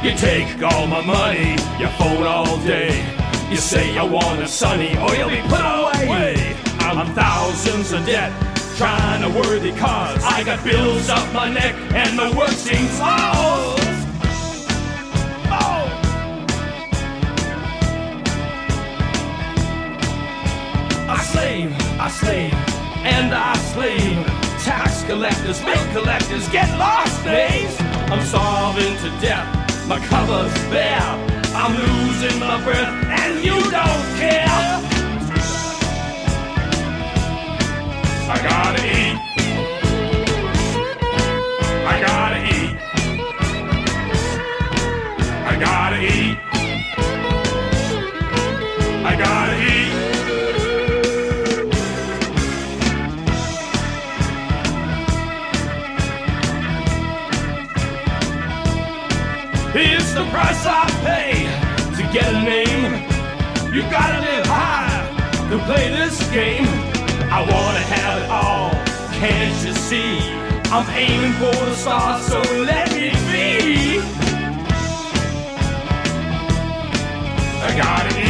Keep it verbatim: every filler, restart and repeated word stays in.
You take all my money, you phone all day. You say you want a sonny or you'll be put away. I'm thousands in debt, trying to worthy cause. I got bills up my neck and the work seems lost. Oh. I slave, I slave, and I slave. Tax collectors, bill collectors, get lost, days. I'm starving to death, my cover's bare. I'm losing my breath, and you don't care. I gotta eat. I gotta eat. I gotta eat. I gotta eat. It's the price I pay to get a name. You gotta live high to play this game. I wanna have it all, can't you see? I'm aiming for the stars, so let me be. I gotta